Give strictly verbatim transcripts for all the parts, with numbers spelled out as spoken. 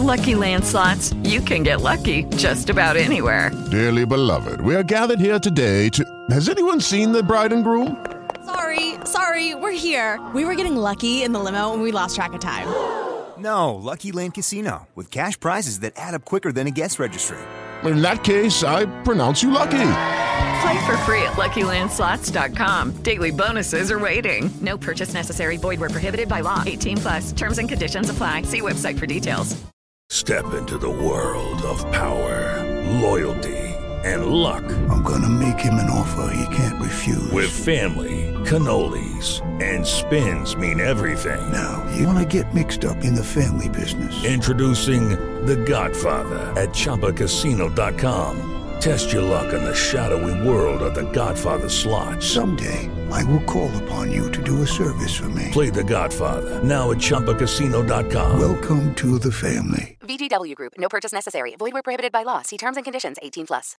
Lucky Land Slots, you can get lucky just about anywhere. Dearly beloved, we are gathered here today to... Has anyone seen the bride and groom? Sorry, sorry, we're here. We were getting lucky in the limo and we lost track of time. No, Lucky Land Casino, with cash prizes that add up quicker than a guest registry. In that case, I pronounce you lucky. Play for free at Lucky Land Slots dot com. Daily bonuses are waiting. No purchase necessary. Void where prohibited by law. eighteen plus. Terms and conditions apply. See website for details. Step into the world of power, loyalty, and luck. I'm gonna make him an offer he can't refuse. With family, cannolis, and spins mean everything. Now, you wanna get mixed up in the family business. Introducing The Godfather at Chumba Casino dot com. Test your luck in the shadowy world of The Godfather slot. Someday, I will call upon you to do a service for me. Play The Godfather, now at Chumba Casino dot com. Welcome to the family. V G W Group. No purchase necessary. Void where prohibited by law. See terms and conditions. eighteen plus.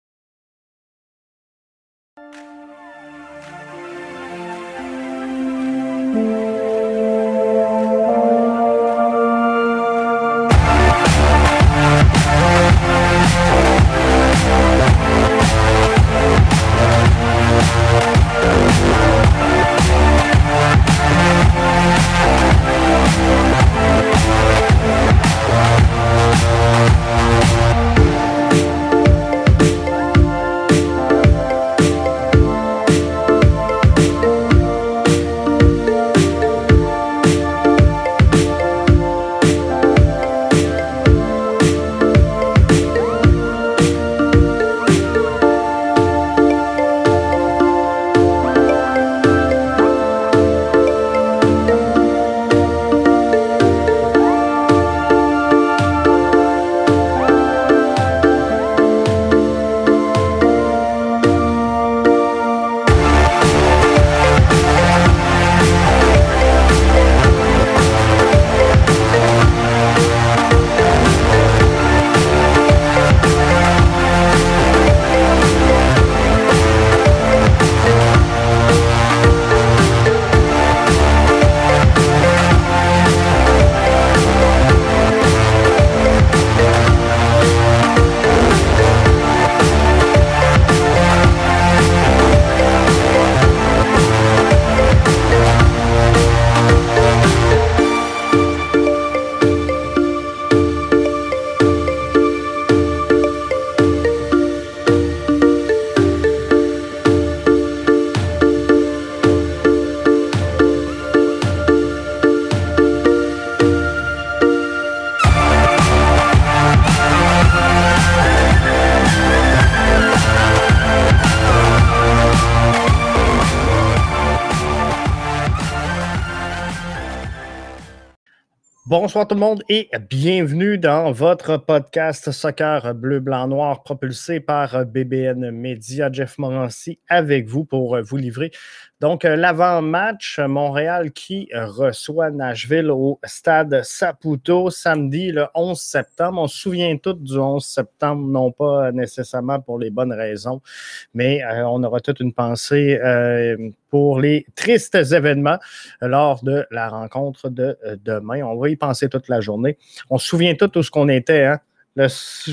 Bonsoir tout le monde et bienvenue dans votre podcast Soccer Bleu, Blanc, Noir propulsé par B B N Media. Jeff Morancy avec vous pour vous livrer donc l'avant-match. Montréal qui reçoit Nashville au stade Saputo samedi le onze septembre. On se souvient tous du onze septembre, non pas nécessairement pour les bonnes raisons, mais euh, on aura toute une pensée euh, pour les tristes événements lors de la rencontre de euh, demain. On va y penser toute la journée. On se souvient tous où ce qu'on était, hein, le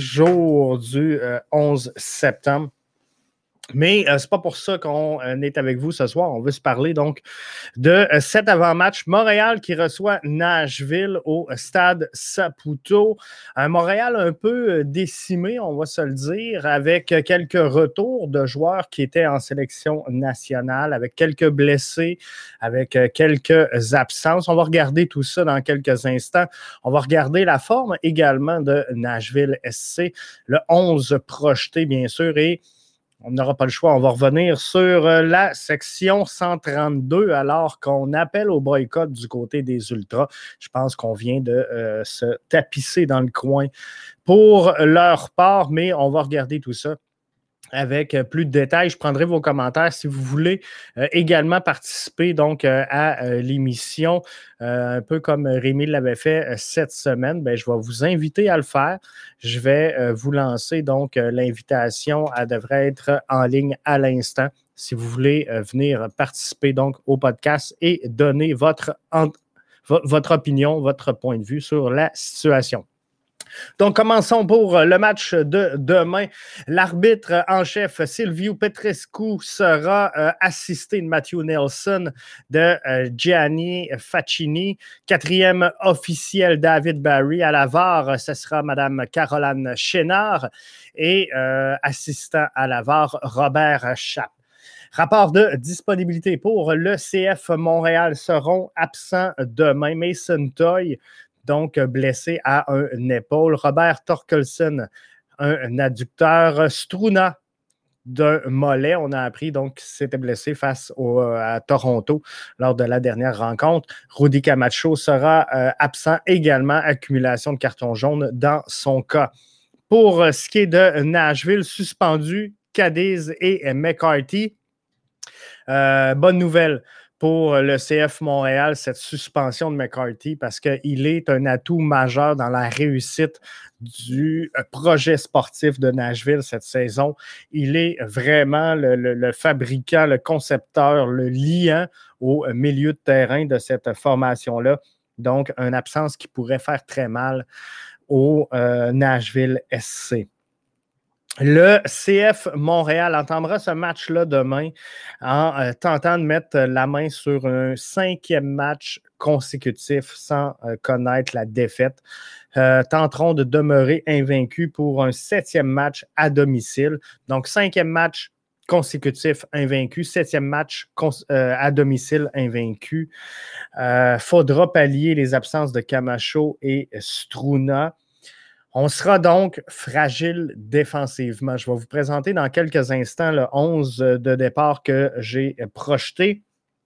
jour du euh, onze septembre. Mais euh, c'est pas pour ça qu'on euh, est avec vous ce soir. On veut se parler donc de euh, cet avant-match. Montréal qui reçoit Nashville au stade Saputo. Un Montréal un peu euh, décimé, on va se le dire, avec euh, quelques retours de joueurs qui étaient en sélection nationale, avec quelques blessés, avec euh, quelques absences. On va regarder tout ça dans quelques instants. On va regarder la forme également de Nashville S C, le onze projeté bien sûr, et on n'aura pas le choix. On va revenir sur la section cent trente-deux alors qu'on appelle au boycott du côté des Ultras. Je pense qu'on vient de euh, se tapisser dans le coin pour leur part, mais on va regarder tout ça avec plus de détails. Je prendrai vos commentaires si vous voulez euh, également participer donc euh, à euh, l'émission, euh, un peu comme Rémi l'avait fait euh, cette semaine. Bien, je vais vous inviter à le faire. Je vais euh, vous lancer donc euh, l'invitation. Elle devrait être en ligne à l'instant si vous voulez euh, venir participer donc au podcast et donner votre, en, votre opinion, votre point de vue sur la situation. Donc, commençons pour le match de demain. L'arbitre en chef, Silviu Petrescu, sera euh, assisté de Matthew Nelson, de euh, Gianni Faccini. Quatrième officiel, David Barry. À la V A R, ce sera Mme Caroline Chénard. Et euh, assistant à la V A R, Robert Chappe. Rapport de disponibilité pour le C F Montréal seront absents demain. Mason Toy, donc blessé à un épaule. Robert Torkelson, un adducteur. Struna, d'un mollet. On a appris donc qu'il s'était blessé face au, à Toronto lors de la dernière rencontre. Rudy Camacho sera euh, absent également. Accumulation de cartons jaunes dans son cas. Pour ce qui est de Nashville, suspendu Cadiz et McCarthy. Euh, bonne nouvelle pour le C F Montréal, cette suspension de McCarthy, parce qu'il est un atout majeur dans la réussite du projet sportif de Nashville cette saison. Il est vraiment le, le, le fabricant, le concepteur, le liant au milieu de terrain de cette formation-là. Donc, une absence qui pourrait faire très mal au euh, Nashville S C. Le C F Montréal entendra ce match-là demain en euh, tentant de mettre la main sur un cinquième match consécutif sans euh, connaître la défaite. Euh, tenteront de demeurer invaincus pour un septième match à domicile. Donc, cinquième match consécutif invaincu, septième match cons- euh, à domicile invaincu. Euh, faudra pallier les absences de Camacho et Struna. On sera donc fragile défensivement. Je vais vous présenter dans quelques instants le onze de départ que j'ai projeté.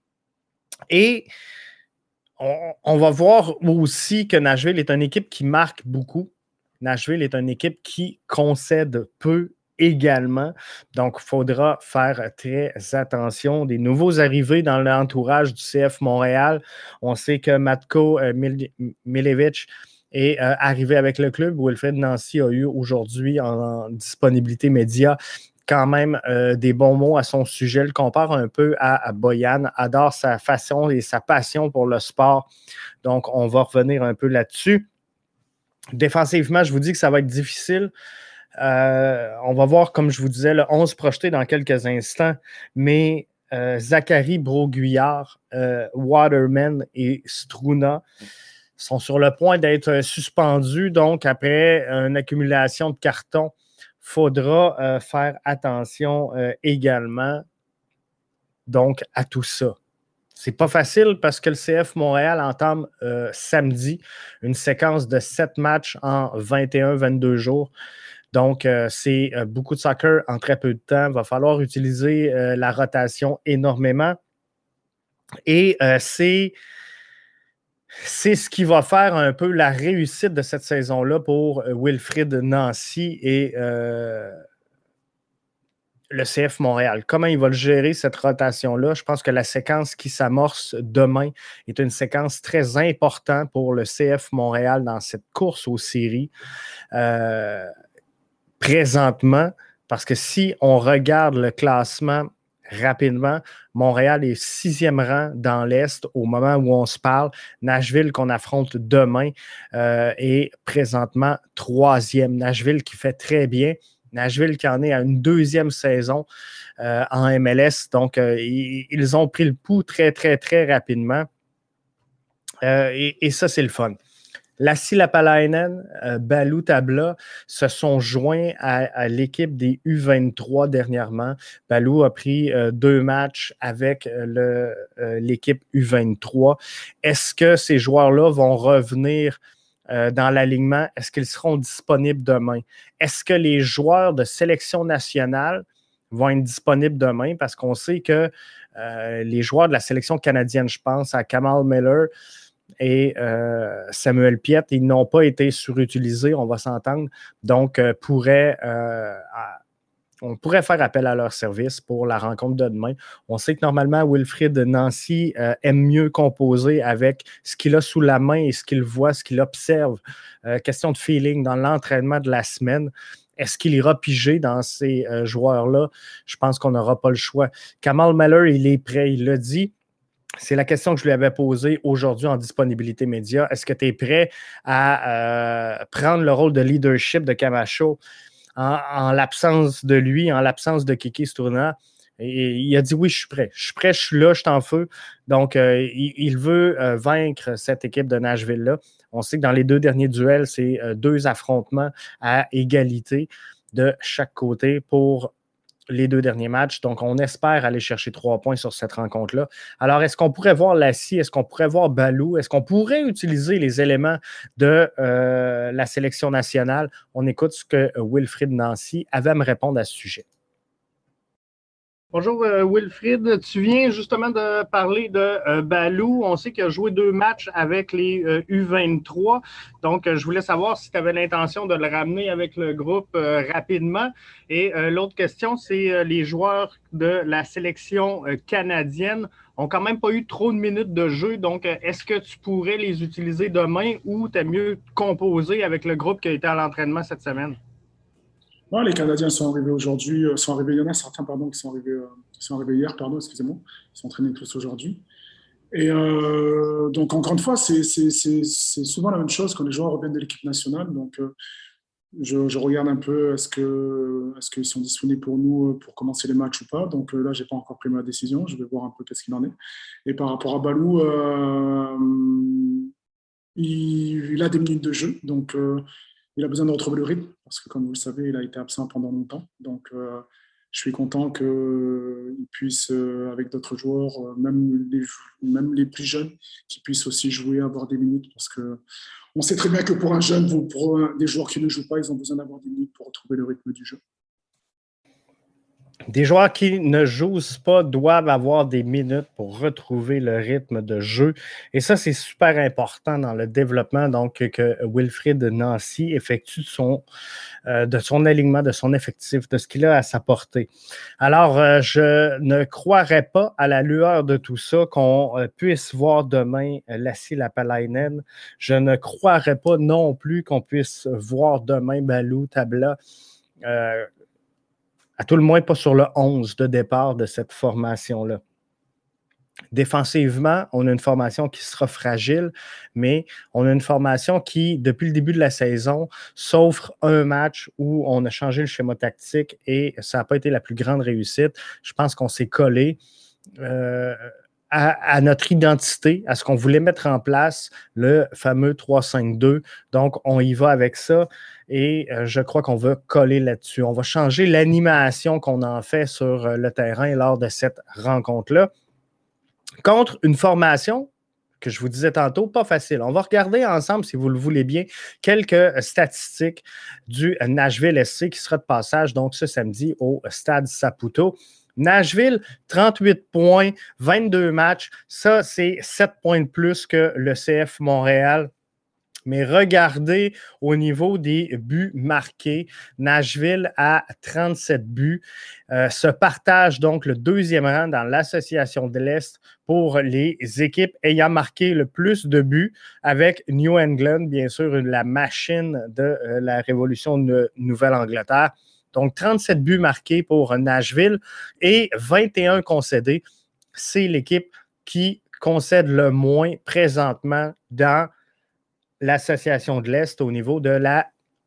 Et on, on va voir aussi que Nashville est une équipe qui marque beaucoup. Nashville est une équipe qui concède peu également. Donc, il faudra faire très attention. Des nouveaux arrivés dans l'entourage du C F Montréal. On sait que Matko euh, Mil- Milevich est euh, arrivé avec le club. Wilfred Nancy a eu aujourd'hui en, en disponibilité média quand même euh, des bons mots à son sujet. Le compare un peu à, à Boyan, adore sa façon et sa passion pour le sport. Donc, on va revenir un peu là-dessus. Défensivement, je vous dis que ça va être difficile. Euh, on va voir, comme je vous disais, le onze projeté dans quelques instants, mais euh, Zachary Broguillard, euh, Waterman et Struna sont sur le point d'être suspendus. Donc, après une accumulation de cartons, il faudra euh, faire attention euh, également donc, à tout ça. C'est pas facile parce que le C F Montréal entame euh, samedi une séquence de sept matchs en vingt et un vingt-deux jours. Donc, euh, c'est euh, beaucoup de soccer en très peu de temps. Il va falloir utiliser euh, la rotation énormément. Et euh, c'est... C'est ce qui va faire un peu la réussite de cette saison-là pour Wilfrid Nancy et euh, le C F Montréal. Comment il va le gérer, cette rotation-là? Je pense que la séquence qui s'amorce demain est une séquence très importante pour le C F Montréal dans cette course aux séries euh, présentement, parce que si on regarde le classement rapidement, Montréal est sixième rang dans l'Est au moment où on se parle. Nashville, qu'on affronte demain, euh, est présentement troisième. Nashville qui fait très bien. Nashville qui en est à une deuxième saison euh, en M L S. Donc, euh, ils, ils ont pris le pouls très, très, très rapidement. Euh, et, et ça, c'est le fun. Lassi Lapalainen, euh, Balou Tabla se sont joints à, à l'équipe des U vingt-trois dernièrement. Balou a pris euh, deux matchs avec le, euh, l'équipe U vingt-trois. Est-ce que ces joueurs-là vont revenir euh, dans l'alignement? Est-ce qu'ils seront disponibles demain? Est-ce que les joueurs de sélection nationale vont être disponibles demain? Parce qu'on sait que euh, les joueurs de la sélection canadienne, je pense à Kamal Miller et euh, Samuel Piette, ils n'ont pas été surutilisés, on va s'entendre. Donc, euh, pourrait, euh, à, on pourrait faire appel à leur service pour la rencontre de demain. On sait que normalement, Wilfrid Nancy euh, aime mieux composer avec ce qu'il a sous la main et ce qu'il voit, ce qu'il observe. Euh, question de feeling dans l'entraînement de la semaine. Est-ce qu'il ira piger dans ces euh, joueurs-là? Je pense qu'on n'aura pas le choix. Kamal Miller, il est prêt, il l'a dit. C'est la question que je lui avais posée aujourd'hui en disponibilité média. Est-ce que tu es prêt à euh, prendre le rôle de leadership de Camacho en, en l'absence de lui, en l'absence de Kiki Strouna? Et il a dit oui, je suis prêt. Je suis prêt, je suis là, je suis en feu. Donc, euh, il, il veut euh, vaincre cette équipe de Nashville-là. On sait que dans les deux derniers duels, c'est euh, deux affrontements à égalité de chaque côté pour les deux derniers matchs. Donc, on espère aller chercher trois points sur cette rencontre-là. Alors, est-ce qu'on pourrait voir Lassie? Est-ce qu'on pourrait voir Balou? Est-ce qu'on pourrait utiliser les éléments de euh, la sélection nationale? On écoute ce que Wilfried Nancy avait à me répondre à ce sujet. Bonjour euh, Wilfried, tu viens justement de parler de euh, Balou. On sait qu'il a joué deux matchs avec les euh, U vingt-trois. Donc, euh, je voulais savoir si tu avais l'intention de le ramener avec le groupe euh, rapidement. Et euh, l'autre question, c'est euh, les joueurs de la sélection euh, canadienne n'ont quand même pas eu trop de minutes de jeu. Donc, euh, est-ce que tu pourrais les utiliser demain ou tu es mieux composé avec le groupe qui a été à l'entraînement cette semaine? Non, les Canadiens sont arrivés aujourd'hui, euh, sont arrivés, il y en a certains pardon, qui sont arrivés, euh, qui sont arrivés hier, pardon, excusez-moi, ils sont entraînés tous aujourd'hui. Et euh, donc, encore une fois, c'est, c'est, c'est, c'est souvent la même chose quand les joueurs reviennent de l'équipe nationale. Donc, euh, je, je regarde un peu, est-ce, que, est-ce qu'ils sont disponibles pour nous pour commencer les matchs ou pas. Donc euh, là, je n'ai pas encore pris ma décision, je vais voir un peu qu'est-ce qu'il en est. Et par rapport à Balou, euh, il, il a des minutes de jeu, donc... Euh, il a besoin de retrouver le rythme parce que, comme vous le savez, il a été absent pendant longtemps. Donc, euh, je suis content qu'il puisse, euh, avec d'autres joueurs, euh, même, les, même les plus jeunes, qu'ils puissent aussi jouer, avoir des minutes. Parce qu'on sait très bien que pour un jeune, pour un, des joueurs qui ne jouent pas, ils ont besoin d'avoir des minutes pour retrouver le rythme du jeu. Des joueurs qui ne jouent pas doivent avoir des minutes pour retrouver le rythme de jeu. Et ça, c'est super important dans le développement donc, que Wilfried Nancy effectue de son, euh, de son alignement, de son effectif, de ce qu'il a à sa portée. Alors, euh, je ne croirais pas à la lueur de tout ça qu'on euh, puisse voir demain euh, Lassi Lapalainen. Je ne croirais pas non plus qu'on puisse voir demain Balou Tabla. Euh, à tout le moins pas sur le onze de départ de cette formation-là. Défensivement, on a une formation qui sera fragile, mais on a une formation qui, depuis le début de la saison, s'offre un match où on a changé le schéma tactique et ça n'a pas été la plus grande réussite. Je pense qu'on s'est collé euh, à, à notre identité, à ce qu'on voulait mettre en place, le fameux trois cinq deux. Donc, on y va avec ça. Et euh, je crois qu'on va coller là-dessus. On va changer l'animation qu'on en fait sur euh, le terrain lors de cette rencontre-là. Contre une formation que je vous disais tantôt, pas facile. On va regarder ensemble, si vous le voulez bien, quelques statistiques du Nashville S C qui sera de passage donc ce samedi au Stade Saputo. Nashville, trente-huit points, vingt-deux matchs. Ça, c'est sept points de plus que le C F Montréal. Mais regardez au niveau des buts marqués, Nashville a trente-sept buts, euh, se partage donc le deuxième rang dans l'association de l'Est pour les équipes ayant marqué le plus de buts avec New England, bien sûr, la machine de euh, la Révolution de Nouvelle-Angleterre. Donc, trente-sept buts marqués pour Nashville et vingt et un concédés. C'est l'équipe qui concède le moins présentement dans l'Association de l'Est au niveau de la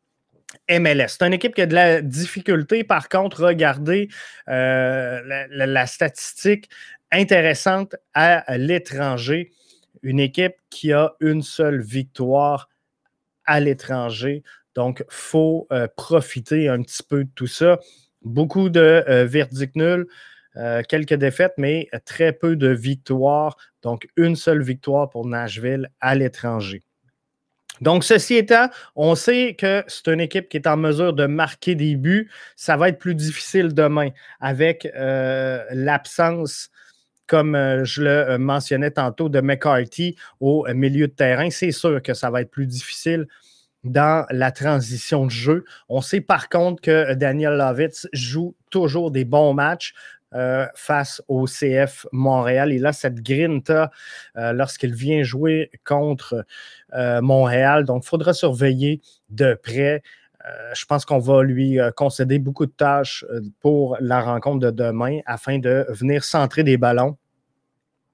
M L S. C'est une équipe qui a de la difficulté. Par contre, regardez euh, la, la, la statistique intéressante à l'étranger. Une équipe qui a une seule victoire à l'étranger. Donc, il faut euh, profiter un petit peu de tout ça. Beaucoup de euh, verdicts nuls. Euh, quelques défaites, mais très peu de victoires. Donc, une seule victoire pour Nashville à l'étranger. Donc, ceci étant, on sait que c'est une équipe qui est en mesure de marquer des buts. Ça va être plus difficile demain avec euh, l'absence, comme euh, je le mentionnais tantôt, de McCarthy au milieu de terrain. C'est sûr que ça va être plus difficile dans la transition de jeu. On sait par contre que Daniel Lovitz joue toujours des bons matchs. Euh, face au C F Montréal. Il a cette grinta euh, lorsqu'il vient jouer contre euh, Montréal. Donc, il faudra surveiller de près. Euh, je pense qu'on va lui euh, concéder beaucoup de tâches euh, pour la rencontre de demain afin de venir centrer des ballons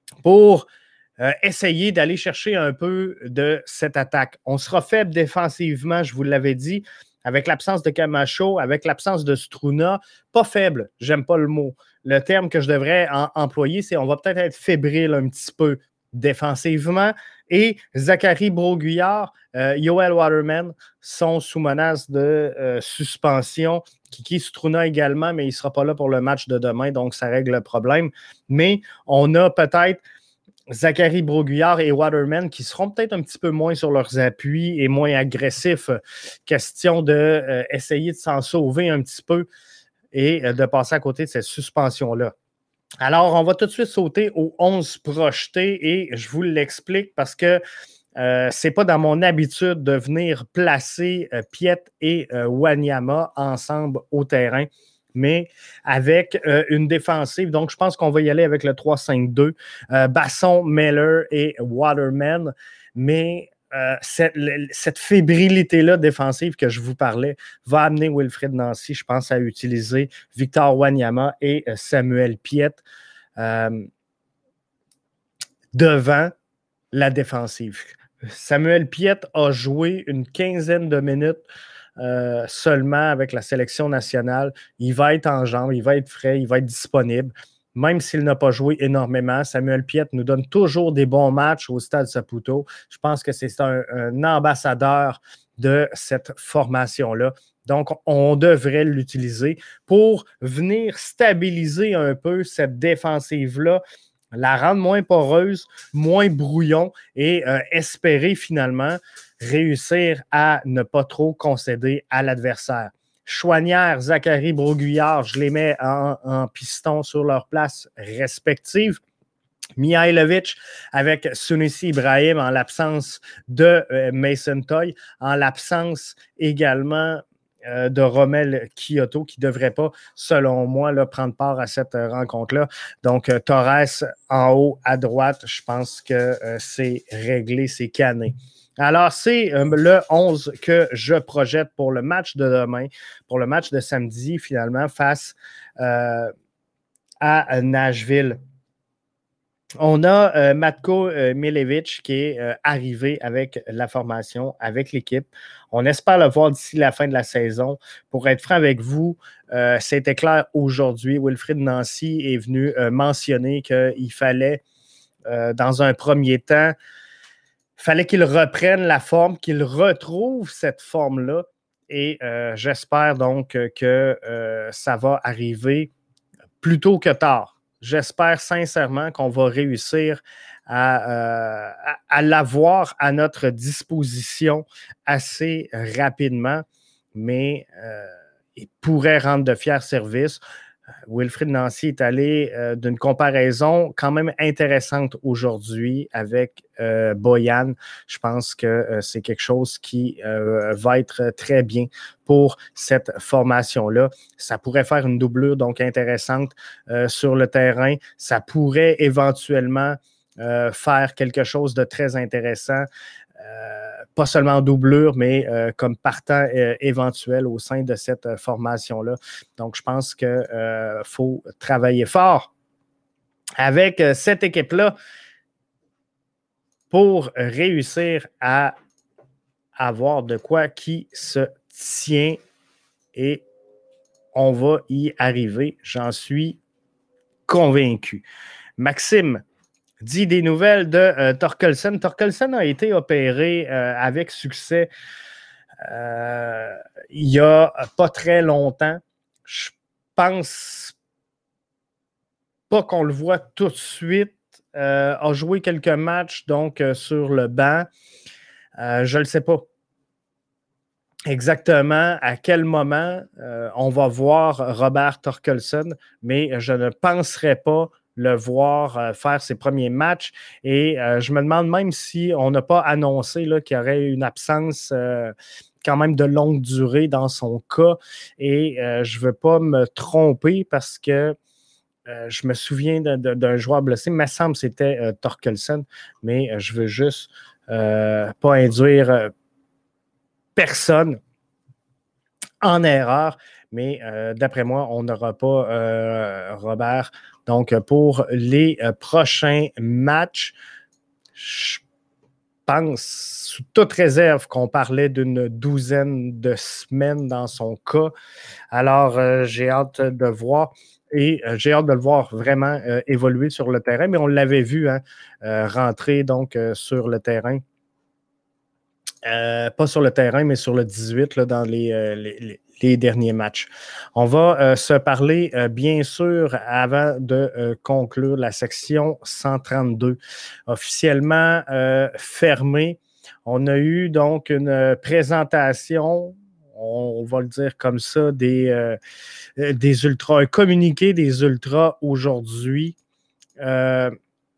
pour euh, essayer d'aller chercher un peu de cette attaque. On sera faible défensivement, je vous l'avais dit, avec l'absence de Camacho, avec l'absence de Struna. Pas faible, j'aime pas le mot. Le terme que je devrais en- employer, c'est on va peut-être être fébrile un petit peu défensivement. Et Zachary Broguillard, euh, Yoel Waterman sont sous menace de euh, suspension. Kiki Struna également, mais il ne sera pas là pour le match de demain, donc ça règle le problème. Mais on a peut-être Zachary Broguillard et Waterman qui seront peut-être un petit peu moins sur leurs appuis et moins agressifs. Question d'essayer de, euh, de s'en sauver un petit peu et euh, de passer à côté de cette suspension-là. Alors, on va tout de suite sauter aux onze projetés et je vous l'explique parce que euh, ce n'est pas dans mon habitude de venir placer euh, Piet et euh, Wanyama ensemble au terrain, mais avec euh, une défensive. Donc, je pense qu'on va y aller avec le trois cinq deux. Euh, Basson, Meller et Waterman. Mais euh, cette, cette fébrilité-là défensive que je vous parlais va amener Wilfried Nancy, je pense, à utiliser Victor Wanyama et euh, Samuel Piet euh, devant la défensive. Samuel Piet a joué une quinzaine de minutes Euh, seulement avec la sélection nationale. Il va être en jambes, il va être frais, il va être disponible. Même s'il n'a pas joué énormément, Samuel Piet nous donne toujours des bons matchs au Stade Saputo. Je pense que c'est un, un ambassadeur de cette formation-là. Donc, on devrait l'utiliser pour venir stabiliser un peu cette défensive-là, la rendre moins poreuse, moins brouillon et euh, espérer finalement réussir à ne pas trop concéder à l'adversaire. Chouanière, Zachary Broguillard, je les mets en, en piston sur leur place respective. Mihailovic avec Sunusi Ibrahim en l'absence de euh, Mason Toye, en l'absence également euh, de Romel Kyoto qui ne devrait pas, selon moi, là, prendre part à cette euh, rencontre-là. Donc, euh, Torres en haut à droite, je pense que euh, c'est réglé, c'est cané. Alors, c'est euh, le onze que je projette pour le match de demain, pour le match de samedi, finalement, face euh, à Nashville. On a euh, Matko euh, Milevich qui est euh, arrivé avec la formation, avec l'équipe. On espère le voir d'ici la fin de la saison. Pour être franc avec vous, euh, c'était clair aujourd'hui. Wilfried Nancy est venu euh, mentionner qu'il fallait, euh, dans un premier temps, il fallait qu'il reprenne la forme, qu'il retrouve cette forme-là. Et euh, j'espère donc que euh, ça va arriver plus tôt que tard. J'espère sincèrement qu'on va réussir à, euh, à, à l'avoir à notre disposition assez rapidement, mais euh, il pourrait rendre de fiers services. Wilfried Nancy est allé euh, d'une comparaison quand même intéressante aujourd'hui avec euh, Boyan. Je pense que euh, c'est quelque chose qui euh, va être très bien pour cette formation-là. Ça pourrait faire une doublure donc intéressante euh, sur le terrain. Ça pourrait éventuellement euh, faire quelque chose de très intéressant. Euh, pas seulement en doublure, mais euh, comme partant euh, éventuel au sein de cette euh, formation-là. Donc, je pense qu'il euh, faut travailler fort avec euh, cette équipe-là pour réussir à avoir de quoi qui se tient et on va y arriver. J'en suis convaincu. Maxime dit des nouvelles de euh, Torkelson. Torkelson a été opéré euh, avec succès euh, il n'y a pas très longtemps. Je pense pas qu'on le voit tout de suite. Euh, a joué quelques matchs donc euh, sur le banc. Euh, je ne le sais pas exactement à quel moment euh, on va voir Robert Torkelson, mais je ne penserais pas le voir euh, faire ses premiers matchs. Et euh, je me demande même si on n'a pas annoncé là, qu'il y aurait une absence euh, quand même de longue durée dans son cas. Et euh, je ne veux pas me tromper parce que euh, je me souviens de, de, d'un joueur blessé. Il me semble que c'était euh, Torkelson, mais euh, je veux juste euh, pas induire euh, personne en erreur. Mais euh, d'après moi, on n'aura pas euh, Robert Donc, pour les euh, prochains matchs, je pense, sous toute réserve, qu'on parlait d'une douzaine de semaines dans son cas. Alors, euh, j'ai hâte de voir. Et euh, j'ai hâte de le voir vraiment euh, évoluer sur le terrain, mais on l'avait vu hein, euh, rentrer donc euh, sur le terrain. Euh, pas sur le terrain, mais sur le dix-huit là, dans les, euh, les, les derniers matchs. On va euh, se parler, euh, bien sûr, avant de euh, conclure la section cent trente-deux. Officiellement euh, fermée. On a eu donc une présentation, on va le dire comme ça, des, euh, des ultras, un communiqué des ultras aujourd'hui. Euh,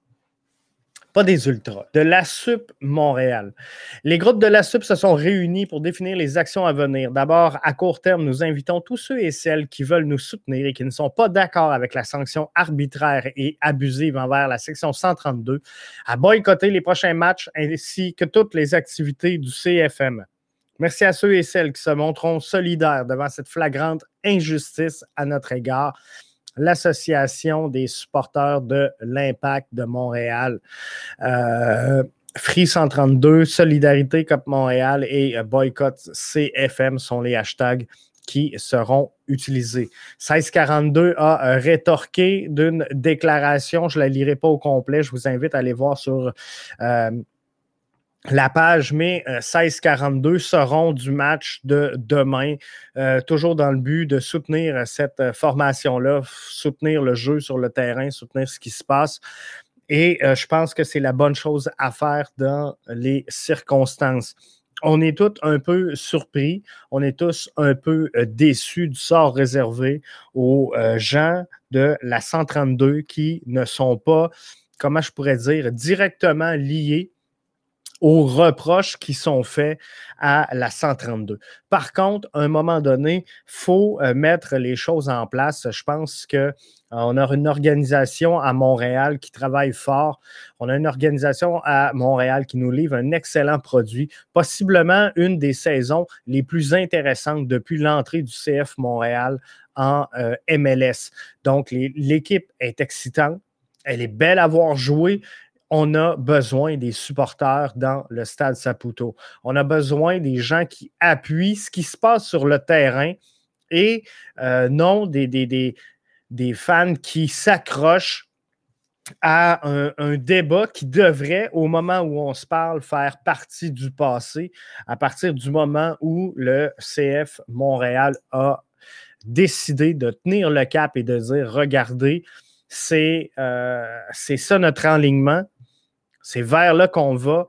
pas des ultras, de l'A S U P Montréal. Les groupes de l'A S U P se sont réunis pour définir les actions à venir. D'abord, à court terme, nous invitons tous ceux et celles qui veulent nous soutenir et qui ne sont pas d'accord avec la sanction arbitraire et abusive envers la section cent trente-deux à boycotter les prochains matchs ainsi que toutes les activités du C F M. Merci à ceux et celles qui se montreront solidaires devant cette flagrante injustice à notre égard. L'Association des supporters de l'Impact de Montréal, euh, Free cent trente-deux, Solidarité Cop Montréal et Boycott C F M sont les hashtags qui seront utilisés. seize quarante-deux a rétorqué d'une déclaration, je ne la lirai pas au complet, je vous invite à aller voir sur euh, la page, mais euh, seize quarante-deux seront du match de demain, euh, toujours dans le but de soutenir cette euh, formation-là, soutenir le jeu sur le terrain, soutenir ce qui se passe. Et euh, je pense que c'est la bonne chose à faire dans les circonstances. On est tous un peu surpris, on est tous un peu euh, déçus du sort réservé aux euh, gens de la cent trente-deux qui ne sont pas, comment je pourrais dire, directement liés aux reproches qui sont faits à la cent trente-deux. Par contre, à un moment donné, il faut euh, mettre les choses en place. Je pense qu'on euh, a une organisation à Montréal qui travaille fort. On a une organisation à Montréal qui nous livre un excellent produit, possiblement une des saisons les plus intéressantes depuis l'entrée du C F Montréal en euh, M L S. Donc, les, l'équipe est excitante. Elle est belle à voir jouer. On a besoin des supporters dans le Stade Saputo. On a besoin des gens qui appuient ce qui se passe sur le terrain et euh, non des, des, des, des fans qui s'accrochent à un, un débat qui devrait, au moment où on se parle, faire partie du passé, à partir du moment où le C F Montréal a décidé de tenir le cap et de dire, regardez, c'est, euh, c'est ça notre enlignement. C'est vers là qu'on va.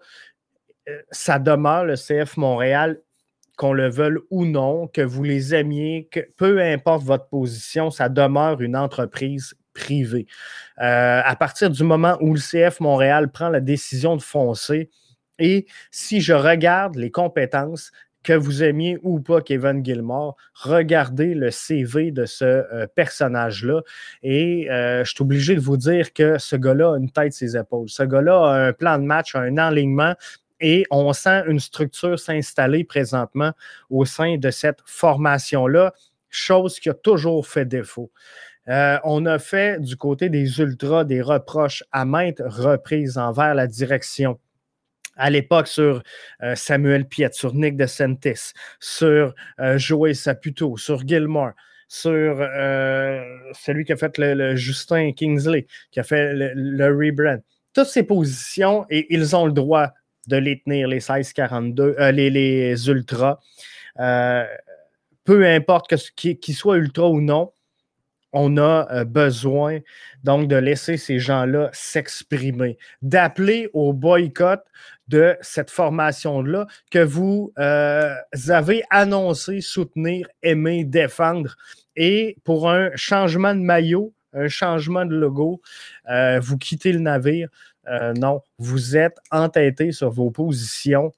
Ça demeure le C F Montréal, qu'on le veuille ou non, que vous les aimiez, que peu importe votre position, ça demeure une entreprise privée. Euh, à partir du moment où le C F Montréal prend la décision de foncer, et si je regarde les compétences, que vous aimiez ou pas Kevin Gilmore, regardez le C V de ce euh, personnage-là et euh, je suis obligé de vous dire que ce gars-là a une tête sur ses épaules. Ce gars-là a un plan de match, un enlignement et on sent une structure s'installer présentement au sein de cette formation-là, chose qui a toujours fait défaut. Euh, on a fait du côté des Ultras des reproches à maintes reprises envers la direction. À l'époque, sur euh, Samuel Piette, sur Nick DeSantis, sur euh, Joey Saputo, sur Gilmore, sur euh, celui qui a fait le, le Justin Kingsley, qui a fait le, le rebrand. Toutes ces positions, et ils ont le droit de les tenir, les seize quarante-deux, euh, les, les ultras. Euh, peu importe que, qu'ils, qu'ils soient ultras ou non, on a euh, besoin donc de laisser ces gens-là s'exprimer, d'appeler au boycott de cette formation-là que vous euh, avez annoncé soutenir, aimer, défendre. Et pour un changement de maillot, un changement de logo, euh, vous quittez le navire. Euh, non, vous êtes entêté sur vos positions.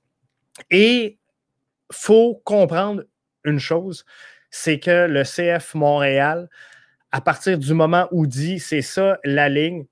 Et il faut comprendre une chose, c'est que le C F Montréal, à partir du moment où dit c'est ça la ligne,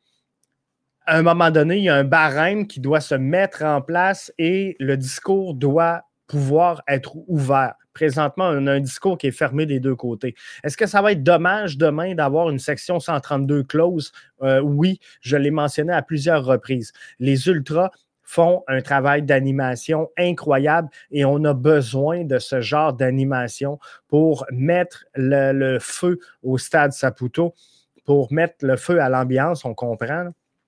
à un moment donné, il y a un barème qui doit se mettre en place et le discours doit pouvoir être ouvert. présentement, on a un discours qui est fermé des deux côtés. Est-ce que ça va être dommage demain d'avoir une section cent trente-deux close? Euh, oui, je l'ai mentionné à plusieurs reprises. Les Ultras font un travail d'animation incroyable et on a besoin de ce genre d'animation pour mettre le, le feu au stade Saputo, pour mettre le feu à l'ambiance, on comprend.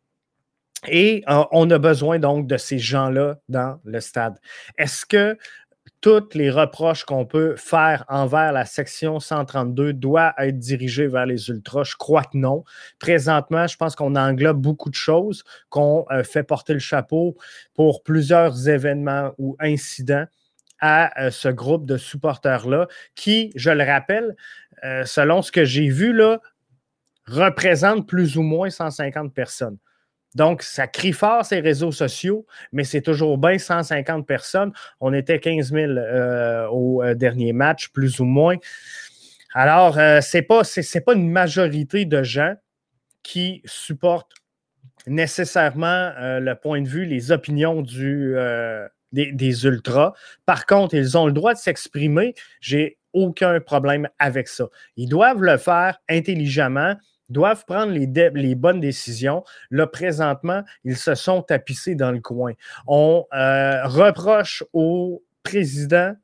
Et euh, on a besoin donc de ces gens-là dans le stade. Est-ce que tous les reproches qu'on peut faire envers la section cent trente-deux doivent être dirigés vers les Ultras? Je crois que non. Présentement, je pense qu'on englobe beaucoup de choses, qu'on euh, fait porter le chapeau pour plusieurs événements ou incidents à euh, ce groupe de supporters-là qui, je le rappelle, euh, selon ce que j'ai vu, là, représente plus ou moins cent cinquante personnes. Donc, ça crie fort ces réseaux sociaux, mais c'est toujours bien cent cinquante personnes. On était quinze mille euh, au euh, dernier match, plus ou moins. Alors, euh, ce n'est pas, c'est, c'est pas une majorité de gens qui supportent nécessairement euh, le point de vue, les opinions du, euh, des, des Ultras. Par contre, ils ont le droit de s'exprimer. J'ai aucun problème avec ça. Ils doivent le faire intelligemment, doivent prendre les, dé- les bonnes décisions. Là, présentement, ils se sont tapissés dans le coin. On euh, reproche au président,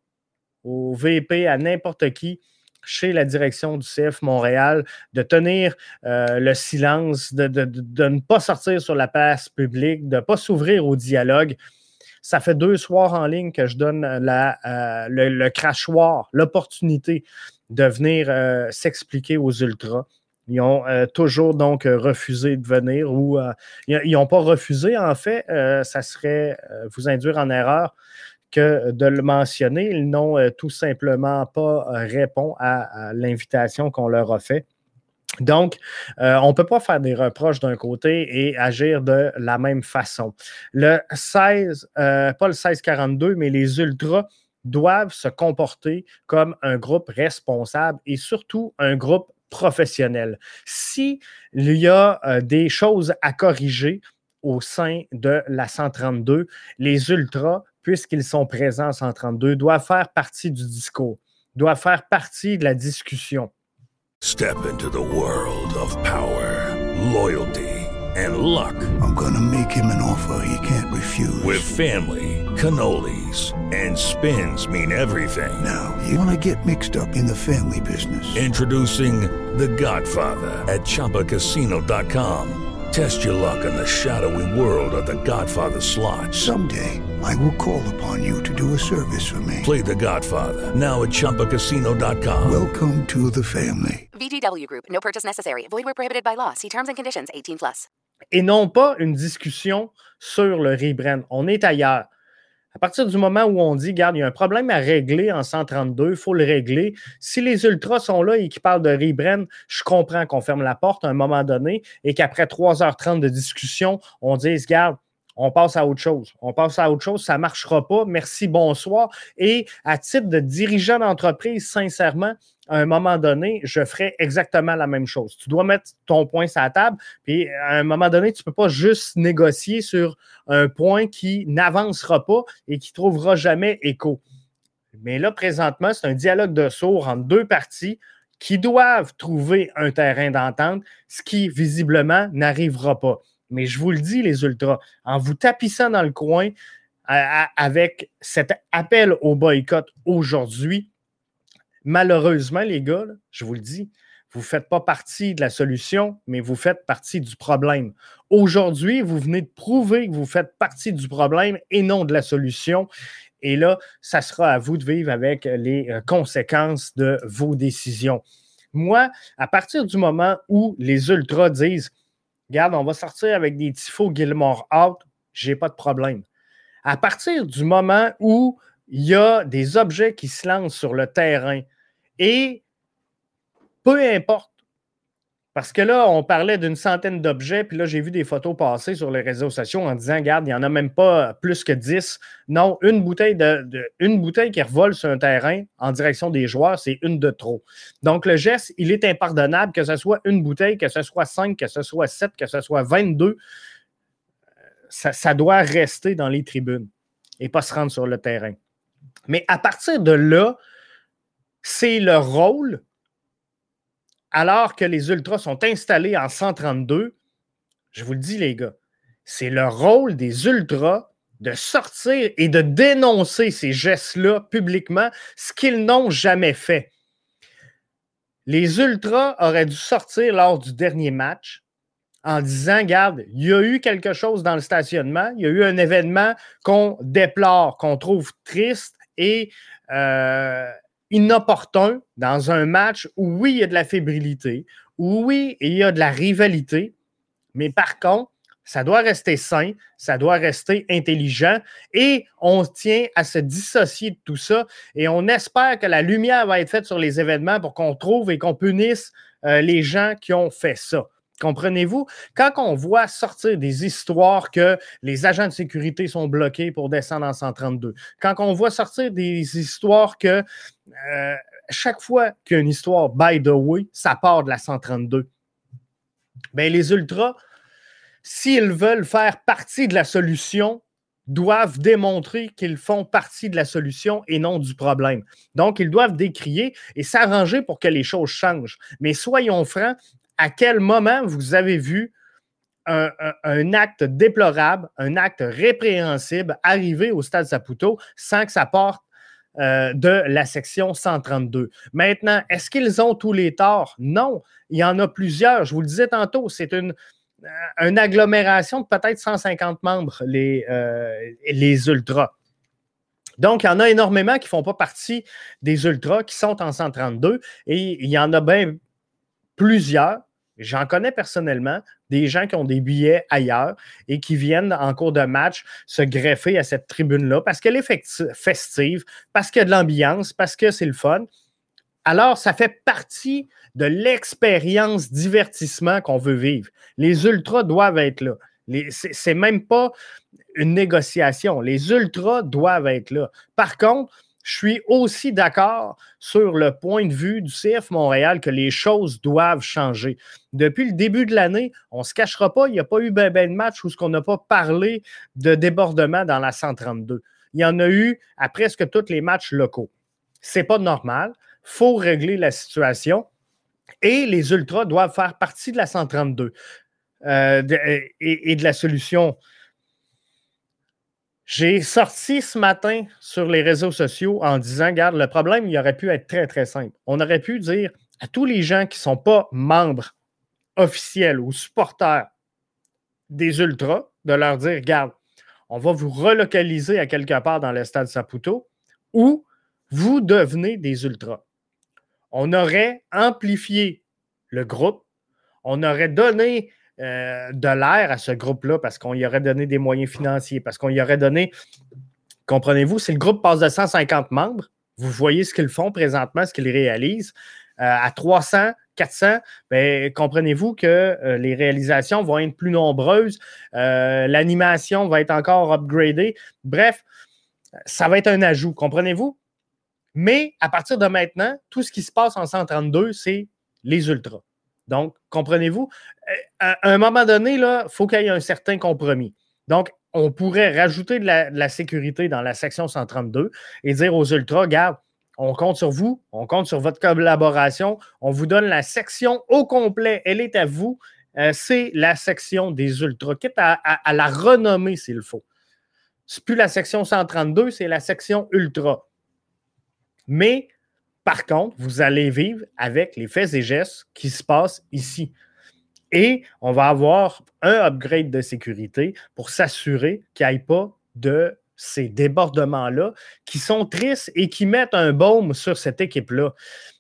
au V P, à n'importe qui, chez la direction du C F Montréal, de tenir euh, le silence, de, de, de, de ne pas sortir sur la place publique, de ne pas s'ouvrir au dialogue. Ça fait deux soirs en ligne que je donne la, euh, le, le crachoir, l'opportunité de venir euh, s'expliquer aux Ultras. Ils ont euh, toujours donc refusé de venir ou euh, ils n'ont pas refusé, en fait, euh, ça serait euh, vous induire en erreur que de le mentionner. Ils n'ont euh, tout simplement pas euh, répondu à, à l'invitation qu'on leur a faite. Donc, euh, on ne peut pas faire des reproches d'un côté et agir de la même façon. Le seize, euh, pas le seize quarante-deux, mais les Ultras doivent se comporter comme un groupe responsable et surtout un groupe professionnel. S'il y a euh, des choses à corriger au sein de la cent trente-deux, les Ultras, puisqu'ils sont présents en cent trente-deux, doivent faire partie du discours, doivent faire partie de la discussion. Step into the world of power, loyalty, and luck. I'm gonna make him an offer he can't refuse. With family, cannolis, and spins mean everything. Now, you wanna get mixed up in the family business. Introducing The Godfather at Chumba Casino dot com. Test your luck in the shadowy world of The Godfather slot. Someday, I will call upon you to do a service for me. Play The Godfather, now at Chumba Casino dot com. Welcome to the family. V G W Group. No purchase necessary. Void where prohibited by law. See terms and conditions. eighteen plus. Et non pas une discussion sur le rebrand. On est ailleurs. À partir du moment où on dit, regarde, il y a un problème à régler en cent trente-deux, il faut le régler. Si les Ultras sont là et qu'ils parlent de rebrand, je comprends qu'on ferme la porte à un moment donné et qu'après trois heures trente de discussion, on dise, regarde, on passe à autre chose. On passe à autre chose, ça ne marchera pas. Merci, bonsoir. Et à titre de dirigeant d'entreprise, sincèrement, à un moment donné, je ferais exactement la même chose. Tu dois mettre ton point sur la table, puis à un moment donné, tu ne peux pas juste négocier sur un point qui n'avancera pas et qui ne trouvera jamais écho. Mais là, présentement, c'est un dialogue de sourds entre deux parties qui doivent trouver un terrain d'entente, ce qui, visiblement, n'arrivera pas. Mais je vous le dis, les Ultras, en vous tapissant dans le coin à, à, avec cet appel au boycott aujourd'hui, malheureusement, les gars, là, je vous le dis, vous ne faites pas partie de la solution, mais vous faites partie du problème. Aujourd'hui, vous venez de prouver que vous faites partie du problème et non de la solution. Et là, ça sera à vous de vivre avec les conséquences de vos décisions. Moi, à partir du moment où les Ultras disent « Regarde, on va sortir avec des tifos Gilmore out », j'ai pas de problème. À partir du moment où il y a des objets qui se lancent sur le terrain et peu importe, parce que là, on parlait d'une centaine d'objets, puis là, j'ai vu des photos passer sur les réseaux sociaux en disant, regarde, il n'y en a même pas plus que dix. Non, une bouteille, de, de, une bouteille qui revole sur un terrain en direction des joueurs, c'est une de trop. Donc, le geste, il est impardonnable, que ce soit une bouteille, que ce soit cinq, que ce soit sept, que ce soit vingt-deux. Ça, ça doit rester dans les tribunes et pas se rendre sur le terrain. Mais à partir de là, c'est le rôle, alors que les Ultras sont installés en cent trente-deux, je vous le dis les gars, c'est le rôle des Ultras de sortir et de dénoncer ces gestes-là publiquement, ce qu'ils n'ont jamais fait. Les Ultras auraient dû sortir lors du dernier match en disant, regarde, il y a eu quelque chose dans le stationnement, il y a eu un événement qu'on déplore, qu'on trouve triste et euh, inopportun dans un match où oui, il y a de la fébrilité, où oui, il y a de la rivalité, mais par contre, ça doit rester sain, ça doit rester intelligent et on tient à se dissocier de tout ça et on espère que la lumière va être faite sur les événements pour qu'on trouve et qu'on punisse euh, les gens qui ont fait ça. Comprenez-vous? Quand on voit sortir des histoires que les agents de sécurité sont bloqués pour descendre en cent trente-deux, quand on voit sortir des histoires que euh, chaque fois qu'il y a une histoire by the way, ça part de la cent trente-deux, bien les Ultras, s'ils veulent faire partie de la solution, doivent démontrer qu'ils font partie de la solution et non du problème. Donc, ils doivent décrier et s'arranger pour que les choses changent. Mais soyons francs, à quel moment vous avez vu un, un, un acte déplorable, un acte répréhensible arriver au Stade Saputo sans que ça parte euh, de la section cent trente-deux? Maintenant, est-ce qu'ils ont tous les torts? Non, il y en a plusieurs. Je vous le disais tantôt, c'est une... une agglomération de peut-être cent cinquante membres, les, euh, les Ultras. Donc, il y en a énormément qui ne font pas partie des Ultras, qui sont en cent trente-deux, et il y en a bien plusieurs, j'en connais personnellement, des gens qui ont des billets ailleurs et qui viennent en cours de match se greffer à cette tribune-là parce qu'elle est festive, parce qu'il y a de l'ambiance, parce que c'est le fun. Alors, ça fait partie de l'expérience divertissement qu'on veut vivre. Les Ultras doivent être là. Les, c'est, c'est même pas une négociation. Les Ultras doivent être là. Par contre, je suis aussi d'accord sur le point de vue du C F Montréal que les choses doivent changer. Depuis le début de l'année, on ne se cachera pas, il n'y a pas eu ben, ben de match où on n'a pas parlé de débordement dans la cent trente-deux. Il y en a eu à presque tous les matchs locaux. C'est pas normal. Il faut régler la situation et les Ultras doivent faire partie de la cent trente-deux euh, de, et, et de la solution. J'ai sorti ce matin sur les réseaux sociaux en disant, regarde, le problème, il aurait pu être très, très simple. On aurait pu dire à tous les gens qui ne sont pas membres officiels ou supporters des Ultras, de leur dire, regarde, on va vous relocaliser à quelque part dans le Stade Saputo ou vous devenez des Ultras. On aurait amplifié le groupe, on aurait donné euh, de l'air à ce groupe-là parce qu'on y aurait donné des moyens financiers, parce qu'on y aurait donné, comprenez-vous, si le groupe passe de cent cinquante membres, vous voyez ce qu'ils font présentement, ce qu'ils réalisent, euh, à trois cents, quatre cents, bien, comprenez-vous que euh, les réalisations vont être plus nombreuses, euh, l'animation va être encore upgradée, bref, ça va être un ajout, comprenez-vous? Mais à partir de maintenant, tout ce qui se passe en cent trente-deux, c'est les Ultras. Donc, comprenez-vous? À un moment donné, il faut qu'il y ait un certain compromis. Donc, on pourrait rajouter de la, de la sécurité dans la section cent trente-deux et dire aux Ultras, regarde, on compte sur vous, on compte sur votre collaboration, on vous donne la section au complet, elle est à vous, euh, c'est la section des Ultras, quitte à, à, à la renommer s'il faut. C'est plus la section cent trente-deux, c'est la section Ultra. Mais, par contre, vous allez vivre avec les faits et gestes qui se passent ici. Et on va avoir un upgrade de sécurité pour s'assurer qu'il n'y ait pas de ces débordements-là qui sont tristes et qui mettent un baume sur cette équipe-là.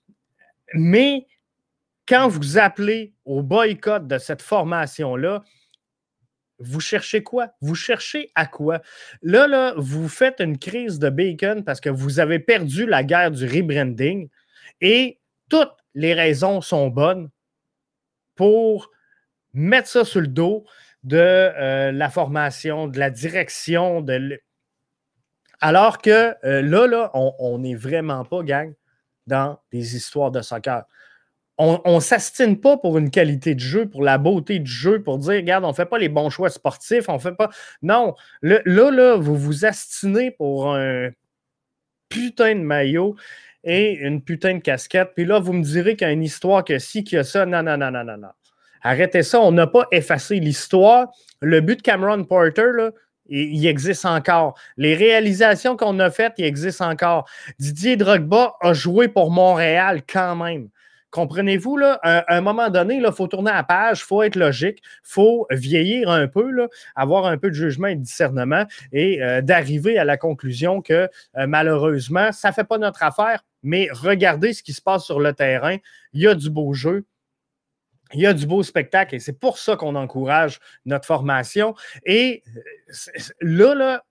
Mais quand vous appelez au boycott de cette formation-là, vous cherchez quoi? Vous cherchez à quoi? Là, là, vous faites une crise de bacon parce que vous avez perdu la guerre du rebranding et toutes les raisons sont bonnes pour mettre ça sur le dos de euh, la formation, de la direction. De l... Alors que euh, là, là, on n'est vraiment pas, gang, dans des histoires de soccer. On ne s'astine pas pour une qualité de jeu, pour la beauté du jeu, pour dire, regarde, on ne fait pas les bons choix sportifs, on fait pas... Non, le, là, là, vous vous astinez pour un, putain de maillot et une putain de casquette. Puis là, vous me direz qu'il y a une histoire que si, qu'il y a ça. Non, non, non, non, non, non. Arrêtez ça. On n'a pas effacé l'histoire. Le but de Cameron Porter, là, il, il existe encore. Les réalisations qu'on a faites, il existe encore. Didier Drogba a joué pour Montréal quand même. Comprenez-vous, là, à un moment donné, il faut tourner la page, il faut être logique, il faut vieillir un peu, là, avoir un peu de jugement et de discernement et euh, d'arriver à la conclusion que euh, malheureusement, ça ne fait pas notre affaire, mais regardez ce qui se passe sur le terrain. Il y a du beau jeu, il y a du beau spectacle et c'est pour ça qu'on encourage notre formation. Et là, là,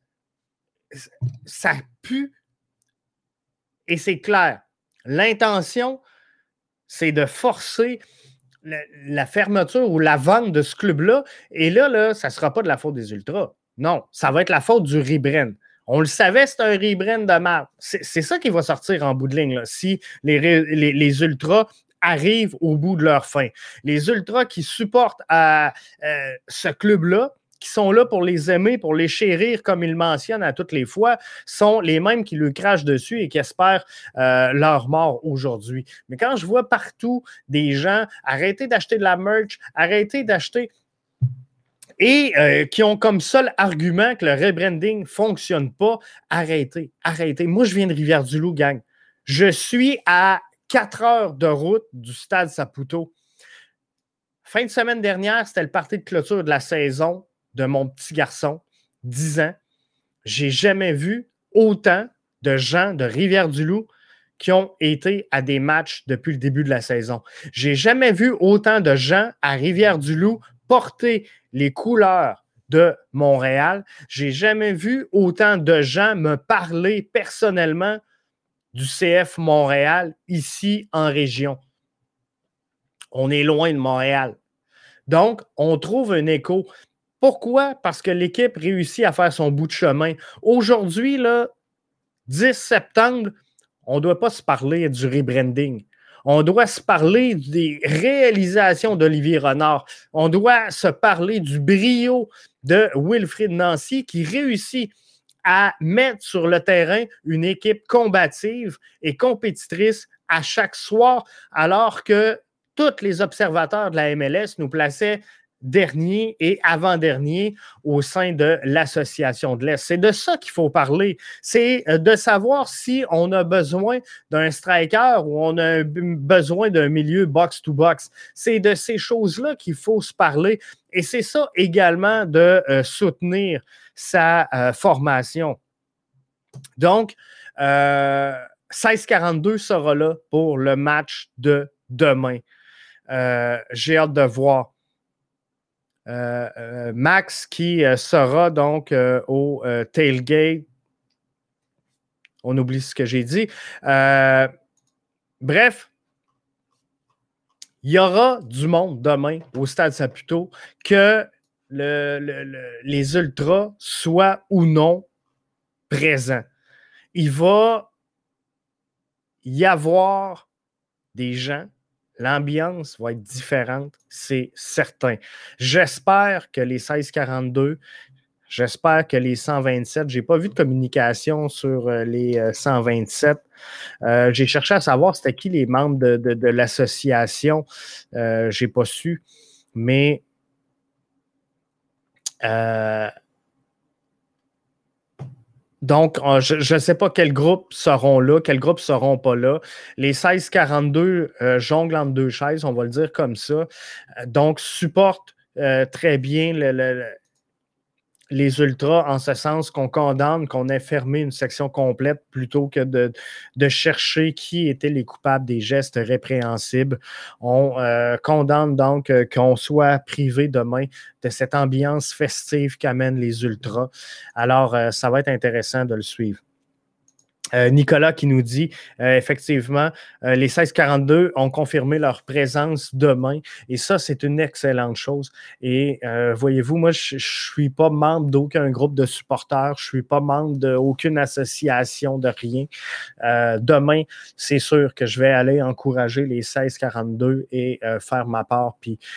ça pue et c'est clair. L'intention, c'est de forcer la, la fermeture ou la vente de ce club-là. Et là, là ça ne sera pas de la faute des Ultras. Non, ça va être la faute du rebrand. On le savait, c'est un rebrand de merde. C'est, c'est ça qui va sortir en bout de ligne, là, si les, les, les Ultras arrivent au bout de leur fin. Les Ultras qui supportent à, euh, ce club-là, qui sont là pour les aimer, pour les chérir, comme ils mentionnent à toutes les fois, sont les mêmes qui lui crachent dessus et qui espèrent euh, leur mort aujourd'hui. Mais quand je vois partout des gens arrêter d'acheter de la merch, arrêter d'acheter et euh, qui ont comme seul argument que le rebranding ne fonctionne pas, arrêtez, arrêtez. Moi, je viens de Rivière-du-Loup, gang. Je suis à quatre heures de route du stade Saputo. Fin de semaine dernière, c'était le party de clôture de la saison de mon petit garçon, dix ans. J'ai jamais vu autant de gens de Rivière-du-Loup qui ont été à des matchs depuis le début de la saison. J'ai jamais vu autant de gens à Rivière-du-Loup porter les couleurs de Montréal. J'ai jamais vu autant de gens me parler personnellement du C F Montréal ici en région. On est loin de Montréal. Donc, on trouve un écho. Pourquoi? Parce que l'équipe réussit à faire son bout de chemin. Aujourd'hui, là, dix septembre, on ne doit pas se parler du rebranding. On doit se parler des réalisations d'Olivier Renard. On doit se parler du brio de Wilfried Nancy qui réussit à mettre sur le terrain une équipe combative et compétitrice à chaque soir, alors que tous les observateurs de la M L S nous plaçaient dernier et avant-dernier au sein de l'Association de l'Est. C'est de ça qu'il faut parler. C'est de savoir si on a besoin d'un striker ou on a besoin d'un milieu box-to-box. C'est de ces choses-là qu'il faut se parler. Et c'est ça également de euh, soutenir sa euh, formation. Donc, euh, seize quarante-deux sera là pour le match de demain. Euh, j'ai hâte de voir. Euh, euh, Max qui euh, sera donc euh, au euh, tailgate. On oublie ce que j'ai dit. Euh, bref, il y aura du monde demain au Stade Saputo, que le, le, le, les Ultras soient ou non présents. Il va y avoir des gens. L'ambiance va être différente, c'est certain. J'espère que les seize quarante-deux, j'espère que les cent vingt-sept, je n'ai pas vu de communication sur euh, les euh, cent vingt-sept. Euh, j'ai cherché à savoir c'était qui les membres de, de, de l'association. Euh, je n'ai pas su, mais euh, donc, je ne sais pas quels groupes seront là, quels groupes ne seront pas là. Les seize quarante-deux euh, jonglent entre deux chaises, on va le dire comme ça. Donc, supportent euh, très bien le, le, les Ultras en ce sens qu'on condamne, qu'on ait fermé une section complète plutôt que de, de chercher qui étaient les coupables des gestes répréhensibles. On euh, condamne donc euh, qu'on soit privé demain de cette ambiance festive qu'amènent les Ultras. Alors, euh, ça va être intéressant de le suivre. Euh, Nicolas qui nous dit, euh, effectivement, euh, les seize quarante-deux ont confirmé leur présence demain et ça, c'est une excellente chose. Et euh, voyez-vous, moi, je ne suis pas membre d'aucun groupe de supporters, je ne suis pas membre d'aucune association, de rien. Euh, demain, c'est sûr que je vais aller encourager les seize quarante-deux et euh, faire ma part, puis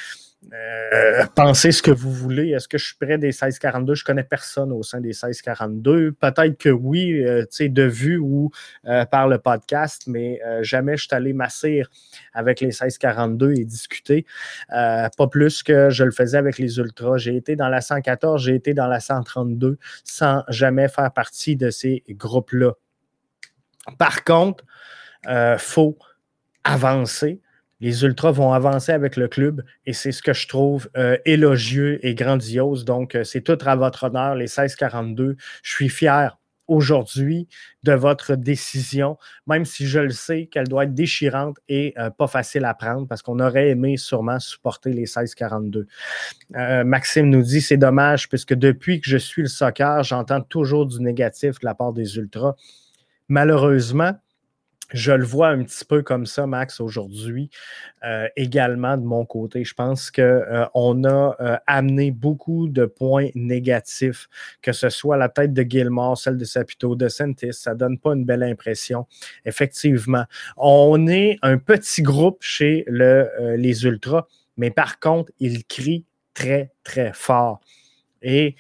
Euh, pensez ce que vous voulez. Est-ce que je suis près des seize quarante-deux? Je ne connais personne au sein des seize quarante-deux. Peut-être que oui, euh, tu sais, de vue ou euh, par le podcast, mais euh, jamais je suis allé m'asseoir avec les seize quarante-deux et discuter. Euh, pas plus que je le faisais avec les Ultras. J'ai été dans la cent quatorze, j'ai été dans la cent trente-deux sans jamais faire partie de ces groupes-là. Par contre, il euh, faut avancer. Les Ultras vont avancer avec le club et c'est ce que je trouve euh, élogieux et grandiose. Donc, euh, c'est tout à votre honneur, les seize quarante-deux. Je suis fier aujourd'hui de votre décision, même si je le sais qu'elle doit être déchirante et euh, pas facile à prendre parce qu'on aurait aimé sûrement supporter les seize quarante-deux. Euh, Maxime nous dit, c'est dommage puisque depuis que je suis le soccer, j'entends toujours du négatif de la part des Ultras. Malheureusement, je le vois un petit peu comme ça, Max, aujourd'hui, euh, également de mon côté. Je pense qu'on euh, a euh, amené beaucoup de points négatifs, que ce soit la tête de Gilmore, celle de Sapito, de Sentis, ça ne donne pas une belle impression. Effectivement, on est un petit groupe chez le, euh, les Ultras, mais par contre, ils crient très, très fort. Et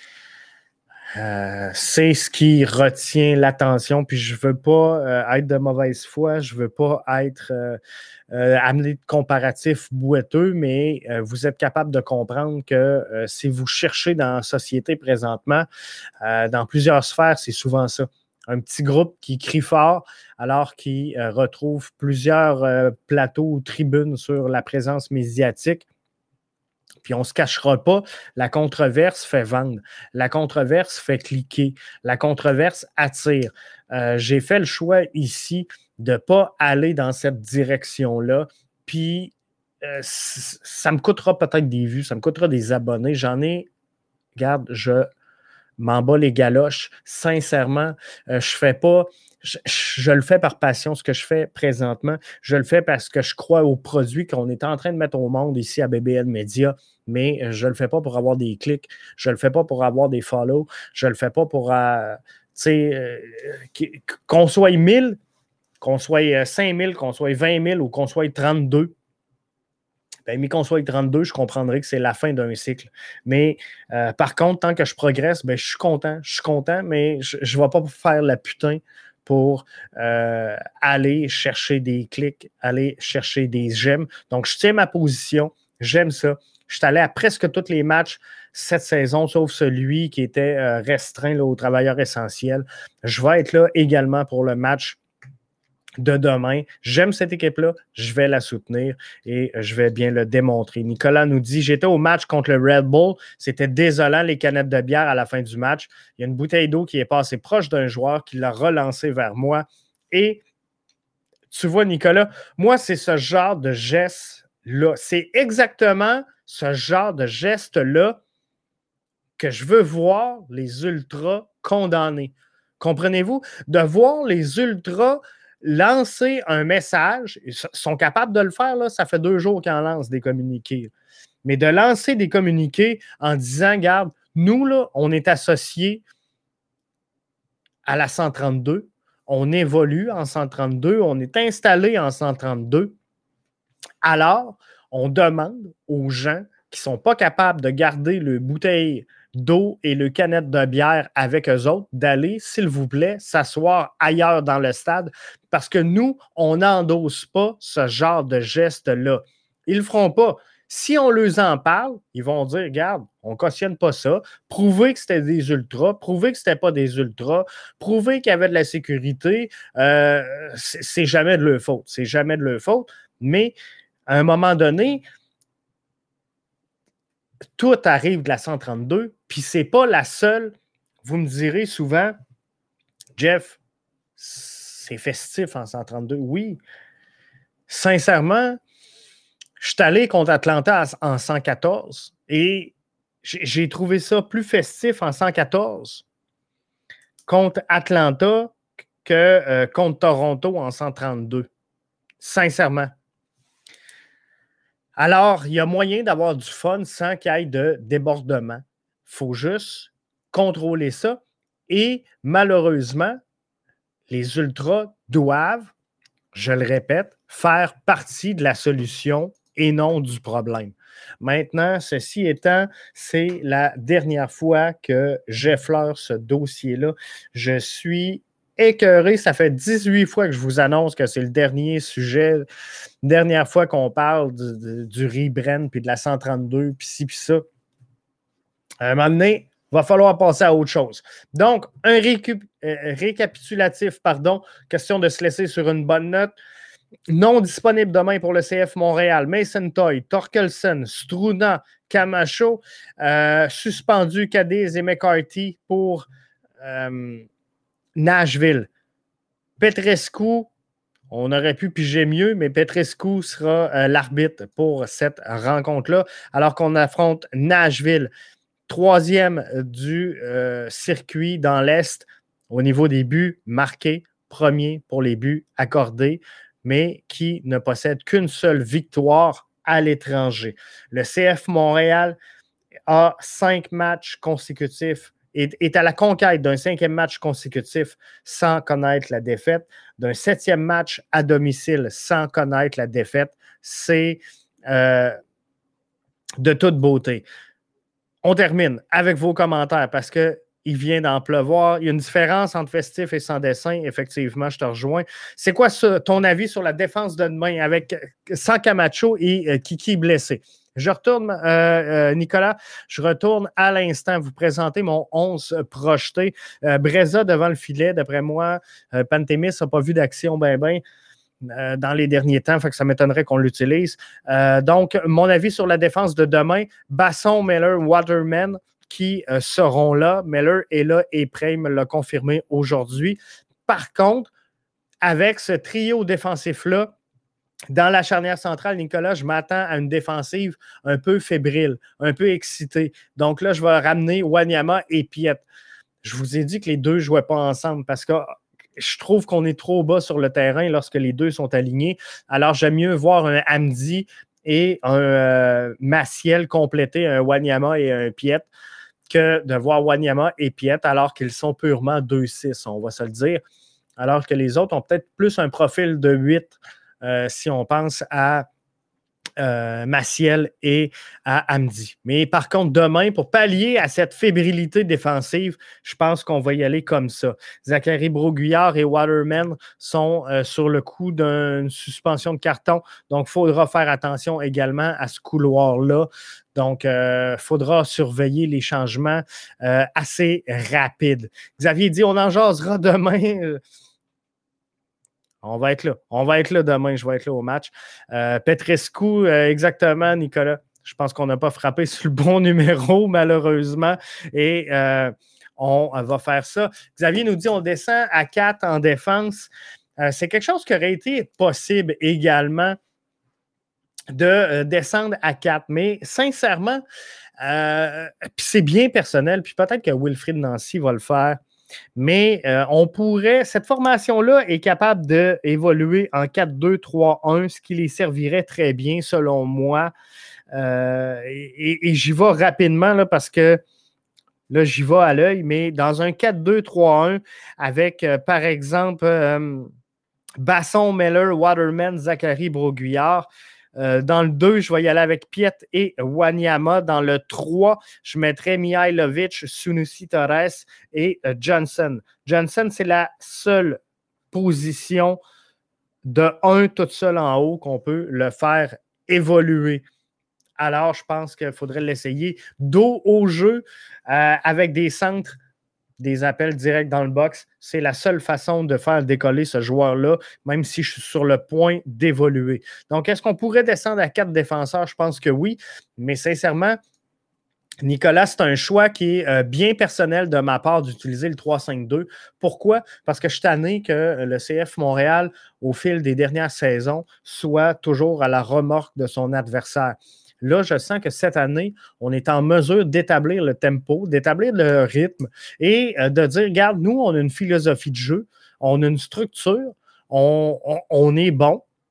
Euh, c'est ce qui retient l'attention, puis je veux pas euh, être de mauvaise foi, je veux pas être euh, euh, amené de comparatifs boiteux, mais euh, vous êtes capable de comprendre que euh, si vous cherchez dans la société présentement, euh, dans plusieurs sphères, c'est souvent ça. Un petit groupe qui crie fort alors qu'il euh, retrouve plusieurs euh, plateaux ou tribunes sur la présence médiatique. Puis on ne se cachera pas, la controverse fait vendre, la controverse fait cliquer, la controverse attire. Euh, j'ai fait le choix ici de ne pas aller dans cette direction-là, puis euh, ça me coûtera peut-être des vues, ça me coûtera des abonnés. J'en ai, regarde, je m'en bats les galoches. Sincèrement, euh, je fais pas... Je, je le fais par passion, ce que je fais présentement. Je le fais parce que je crois aux produits qu'on est en train de mettre au monde ici à B B N Media, mais je ne le fais pas pour avoir des clics. Je ne le fais pas pour avoir des follow. Je ne le fais pas pour, euh, tu sais, euh, qu'on soit mille, qu'on soit cinq mille, qu'on soit vingt mille ou qu'on soit trente-deux. Ben, mais qu'on soit trente-deux, je comprendrais que c'est la fin d'un cycle. Mais euh, par contre, tant que je progresse, ben, je suis content. Je suis content, mais je ne vais pas faire la putain pour euh, aller chercher des clics, aller chercher des j'aime. Donc, je tiens ma position. J'aime ça. Je suis allé à presque tous les matchs cette saison, sauf celui qui était euh, restreint là, aux travailleurs essentiels. Je vais être là également pour le match de demain. J'aime cette équipe-là, je vais la soutenir et je vais bien le démontrer. Nicolas nous dit, j'étais au match contre le Red Bull, c'était désolant les canettes de bière à la fin du match. Il y a une bouteille d'eau qui est passée proche d'un joueur qui l'a relancée vers moi et tu vois, Nicolas, moi, c'est ce genre de geste-là. C'est exactement ce genre de geste-là que je veux voir les Ultras condamner. Comprenez-vous? De voir les Ultras lancer un message, ils sont capables de le faire, là, ça fait deux jours qu'ils en lancent des communiqués. Mais de lancer des communiqués en disant, regarde, nous, là, on est associés à la cent trente-deux, on évolue en cent trente-deux, on est installé en cent trente-deux. Alors, on demande aux gens qui ne sont pas capables de garder le bouteille d'eau et le canette de bière avec eux autres, d'aller, s'il vous plaît, s'asseoir ailleurs dans le stade parce que nous, on n'endosse pas ce genre de geste-là. Ils ne le feront pas. Si on leur en parle, ils vont dire, regarde, on ne cautionne pas ça. Prouvez que c'était des ultras, prouvez que ce n'était pas des ultras, prouvez qu'il y avait de la sécurité. Euh, c'est, c'est jamais de leur faute. C'est jamais de leur faute. Mais à un moment donné, tout arrive de la cent trente-deux, puis c'est pas la seule. Vous me direz souvent, Jeff, c'est festif en cent trente-deux. Oui, sincèrement, je suis allé contre Atlanta en cent quatorze et j'ai trouvé ça plus festif en cent quatorze contre Atlanta que euh, contre Toronto en cent trente-deux. Sincèrement. Alors, il y a moyen d'avoir du fun sans qu'il y ait de débordement. Il faut juste contrôler ça. Et malheureusement, les Ultras doivent, je le répète, faire partie de la solution et non du problème. Maintenant, ceci étant, c'est la dernière fois que j'effleure ce dossier-là. Je suis écœuré. Ça fait dix-huit fois que je vous annonce que c'est le dernier sujet. Dernière fois qu'on parle du, du rebrand, puis de la cent trente-deux, puis ci, puis ça. À un moment donné, il va falloir passer à autre chose. Donc, un récup- euh, récapitulatif, pardon, question de se laisser sur une bonne note. Non disponible demain pour le C F Montréal, Mason Toy, Torkelson, Struna, Camacho, euh, suspendu Cadiz et McCarthy pour euh, Nashville. Petrescu, on aurait pu piger mieux, mais Petrescu sera euh, l'arbitre pour cette rencontre-là, alors qu'on affronte Nashville, troisième du euh, circuit dans l'Est au niveau des buts marqués, premier pour les buts accordés, mais qui ne possède qu'une seule victoire à l'étranger. Le C F Montréal a cinq matchs consécutifs, est, est à la conquête d'un cinquième match consécutif sans connaître la défaite, d'un septième match à domicile sans connaître la défaite. C'est euh, de toute beauté. On termine avec vos commentaires parce que il vient d'en pleuvoir. Il y a une différence entre festif et sans dessin. Effectivement, je te rejoins. C'est quoi ce, ton avis sur la défense de demain avec sans Camacho et euh, Kiki blessé? Je retourne, euh, euh, Nicolas, je retourne à l'instant vous présenter mon onze projeté. Euh, Breza devant le filet, d'après moi, euh, Pantémis n'a pas vu d'action ben ben. Euh, dans les derniers temps, fait que ça m'étonnerait qu'on l'utilise. Euh, donc, mon avis sur la défense de demain, Basson, Miller, Waterman qui euh, seront là. Miller est là et prêt, il me l'a confirmé aujourd'hui. Par contre, avec ce trio défensif-là, dans la charnière centrale, Nicolas, je m'attends à une défensive un peu fébrile, un peu excitée. Donc là, je vais ramener Wanyama et Piet. Je vous ai dit que les deux ne jouaient pas ensemble parce que je trouve qu'on est trop bas sur le terrain lorsque les deux sont alignés. Alors, j'aime mieux voir un Hamdi et un euh, Maciel compléter un Wanyama et un Piet que de voir Wanyama et Piet alors qu'ils sont purement deux six, on va se le dire. Alors que les autres ont peut-être plus un profil de huit euh, si on pense à Euh, Maciel et à Hamdi. Mais par contre, demain, pour pallier à cette fébrilité défensive, je pense qu'on va y aller comme ça. Zachary Broguillard et Waterman sont euh, sur le coup d'une suspension de carton, donc il faudra faire attention également à ce couloir-là. Donc, il euh, faudra surveiller les changements euh, assez rapides. Xavier dit, on en jasera demain. On va être là. On va être là demain. Je vais être là au match. Euh, Petrescu, euh, exactement, Nicolas. Je pense qu'on n'a pas frappé sur le bon numéro, malheureusement. Et euh, on va faire ça. Xavier nous dit on descend à quatre en défense. Euh, c'est quelque chose qui aurait été possible également de euh, descendre à quatre. Mais sincèrement, euh, puis c'est bien personnel. Puis peut-être que Wilfried Nancy va le faire. Mais euh, on pourrait, cette formation-là est capable d'évoluer en quatre deux trois un, ce qui les servirait très bien, selon moi. Euh, et, et j'y vais rapidement là, parce que là, j'y vais à l'œil, mais dans un quatre deux trois un, avec, euh, par exemple, euh, Basson, Miller, Waterman, Zachary Broguillard. Euh, dans le deux, je vais y aller avec Piet et Wanyama. Dans le trois, je mettrai Mihailovic, Sunusi Torres et euh, Johnson. Johnson, c'est la seule position de un toute seule en haut qu'on peut le faire évoluer. Alors, je pense qu'il faudrait l'essayer. Dos au jeu, euh, avec des centres, des appels directs dans le box. C'est la seule façon de faire décoller ce joueur-là, même si je suis sur le point d'évoluer. Donc, est-ce qu'on pourrait descendre à quatre défenseurs? Je pense que oui, mais sincèrement, Nicolas, c'est un choix qui est euh, bien personnel de ma part d'utiliser le trois cinq deux. Pourquoi? Parce que je suis tanné que le C F Montréal, au fil des dernières saisons, soit toujours à la remorque de son adversaire. Là, je sens que cette année, on est en mesure d'établir le tempo, d'établir le rythme et euh, de dire, regarde, nous, on a une philosophie de jeu, on a une structure, on, on, on est bon.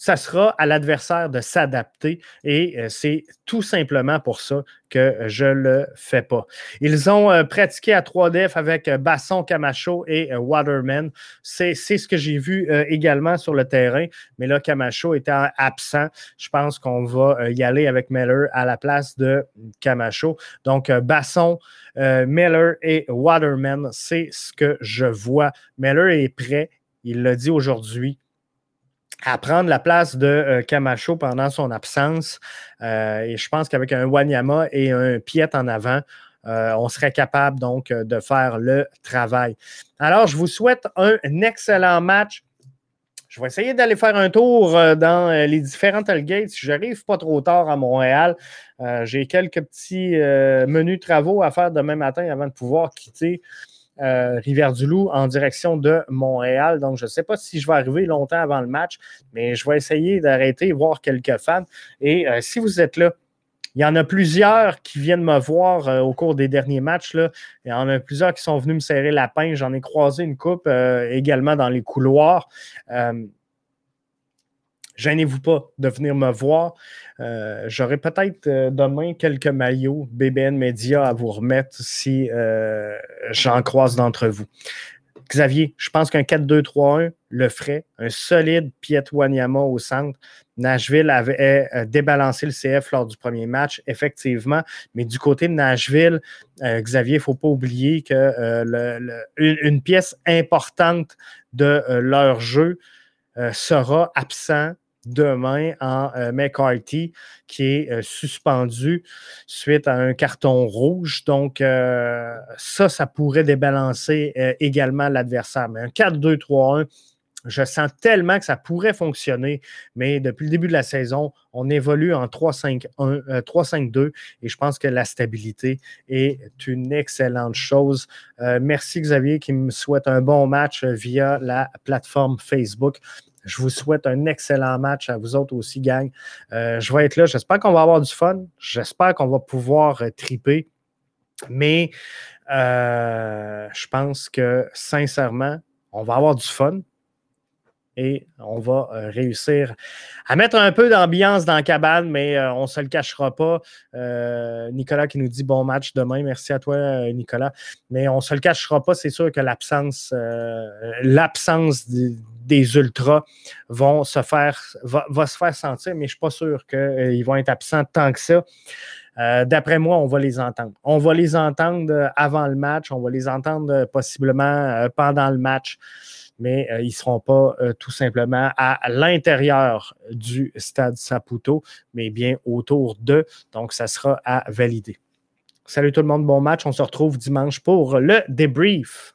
ça sera à l'adversaire de s'adapter et euh, c'est tout simplement pour ça que je ne le fais pas. Ils ont euh, pratiqué à trois def avec euh, Basson, Camacho et euh, Waterman. C'est, c'est ce que j'ai vu euh, également sur le terrain, mais là, Camacho étant absent, je pense qu'on va euh, y aller avec Miller à la place de Camacho. Donc, euh, Basson, euh, Miller et Waterman, c'est ce que je vois. Miller est prêt, il l'a dit aujourd'hui, à prendre la place de euh, Camacho pendant son absence. Euh, et je pense qu'avec un Wanyama et un Piet en avant, euh, on serait capable donc de faire le travail. Alors, je vous souhaite un excellent match. Je vais essayer d'aller faire un tour euh, dans euh, les différents tailgates. Si j'arrive pas trop tard à Montréal, euh, j'ai quelques petits euh, menus travaux à faire demain matin avant de pouvoir quitter Euh, Rivière-du-Loup en direction de Montréal. Donc, je ne sais pas si je vais arriver longtemps avant le match, mais je vais essayer d'arrêter et voir quelques fans. Et euh, si vous êtes là, il y en a plusieurs qui viennent me voir euh, au cours des derniers matchs. Là. Il y en a plusieurs qui sont venus me serrer la pince. J'en ai croisé une couple euh, également dans les couloirs. Euh, Gênez-vous pas de venir me voir. Euh, j'aurai peut-être euh, demain quelques maillots B B N Media à vous remettre si euh, j'en croise d'entre vous. Xavier, je pense qu'un quatre deux trois un le ferait. Un solide Piet Wanyama au centre. Nashville avait euh, débalancé le C F lors du premier match, effectivement. Mais du côté de Nashville, euh, Xavier, il ne faut pas oublier que euh, le, le, une, une pièce importante de euh, leur jeu euh, sera absent demain en euh, McCarthy, qui est euh, suspendu suite à un carton rouge. Donc, euh, ça, ça pourrait débalancer euh, également l'adversaire. Mais un quatre deux trois un, je sens tellement que ça pourrait fonctionner, mais depuis le début de la saison, on évolue en trois cinq deux et je pense que la stabilité est une excellente chose. Euh, merci Xavier qui me souhaite un bon match via la plateforme Facebook. Je vous souhaite un excellent match à vous autres aussi, gang. Euh, je vais être là. J'espère qu'on va avoir du fun. J'espère qu'on va pouvoir euh, triper. Mais euh, je pense que, sincèrement, on va avoir du fun et on va euh, réussir à mettre un peu d'ambiance dans la cabane, mais euh, on ne se le cachera pas. Euh, Nicolas qui nous dit bon match demain. Merci à toi, euh, Nicolas. Mais on ne se le cachera pas. C'est sûr que l'absence, euh, l'absence des, des ultras vont se faire, va, va se faire sentir, mais je ne suis pas sûr qu'ils euh, vont être absents tant que ça. Euh, d'après moi, on va les entendre. On va les entendre avant le match. On va les entendre possiblement euh, pendant le match. Mais euh, ils ne seront pas euh, tout simplement à l'intérieur du stade Saputo, mais bien autour d'eux. Donc, ça sera à valider. Salut tout le monde, bon match. On se retrouve dimanche pour le débrief.